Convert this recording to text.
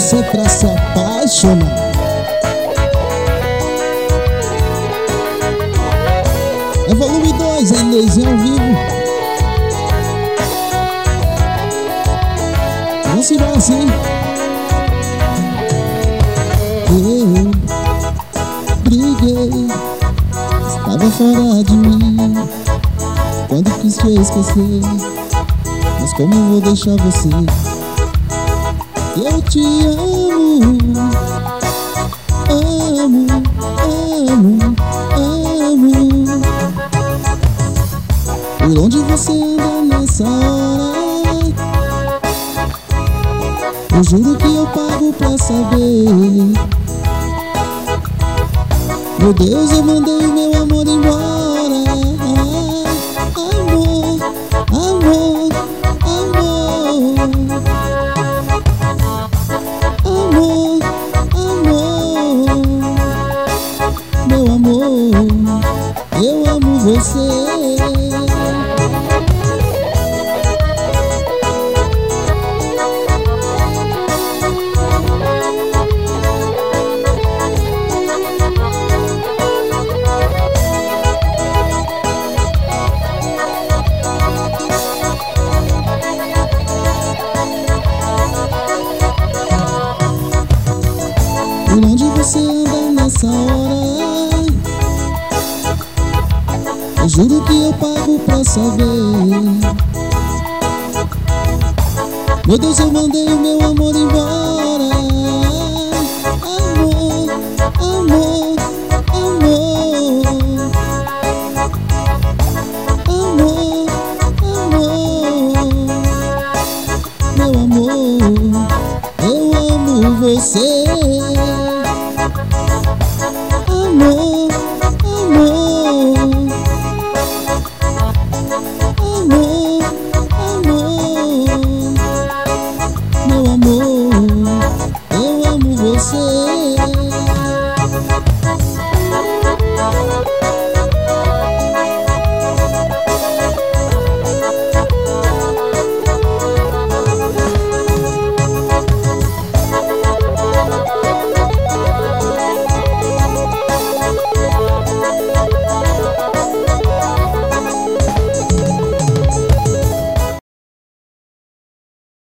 você pra se apaixonar. É volume 2, é Neyzinho ao vivo. Vamos embora assim. Eu briguei, estava fora de mim quando quis te esquecer, mas como vou deixar você? Eu te amo, amo, amo, amo. Por onde você anda nessa hora? Eu juro que eu pago pra saber. Meu Deus, eu mandei o meu amor embora. Amor, amor, amor. Amor, amor. Meu amor, eu amo você. Por onde você anda nessa hora? Eu juro que eu pago pra saber. Meu Deus, eu mandei o meu amor embora. Amor, amor, amor.